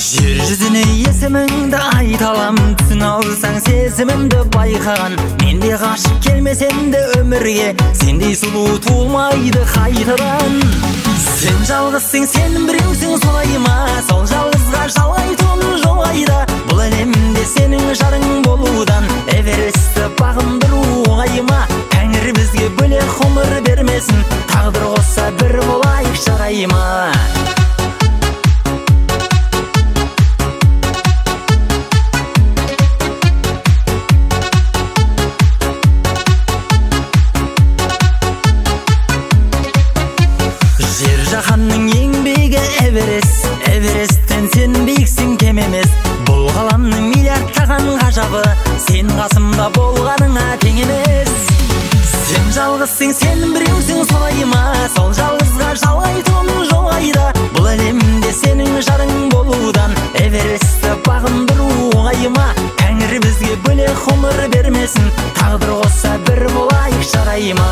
Жер жүзіне есіміңді айталам, түсін алсаң сезімімді байқаған. Менде ғашық келмесен де өмірге, сендей сұлу туылмайды қайтадан. Сен жалғызсың, сен біреусің, солай ма? Сол жалғызға жалғайтын жол қайда? Бұл әлемде сенің жарың болудан Эверестті бағындыру оңай ма? Тәңір бізге бөлек ғұмыр бермесін, тағдыр қосса бір болайық жарай ма? Жер жаһанның еңбегі Эверест, Эвересттен сен биіксің, кем емес. Бұл ғаламның миллиардтаған ғажабы, сен қасымда болғаныңа тең емес. Сен жалғызсың, сен біреусің, солай ма? Сол жалғызға жалғайтын жол қайда? Бұл әлемде сенің жарың болудан Эверестті бағындыру оңай ма? Тәңір бізге бөлек ғұмыр бермесін, тағдыр қосса бір болайық жарай ма?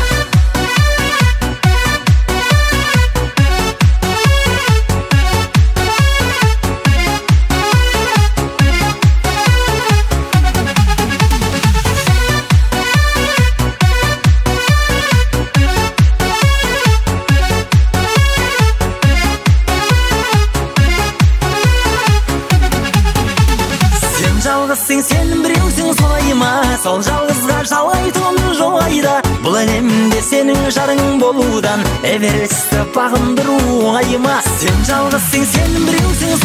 Жалғызсың, сен біреусің, солай ма? Сол жалғызға жалғайтын жол қайда? Бұл әлемде сенің жарың болудан Эверестті бағындыру оңай ма? Сен жалғызсың, сен біреусің,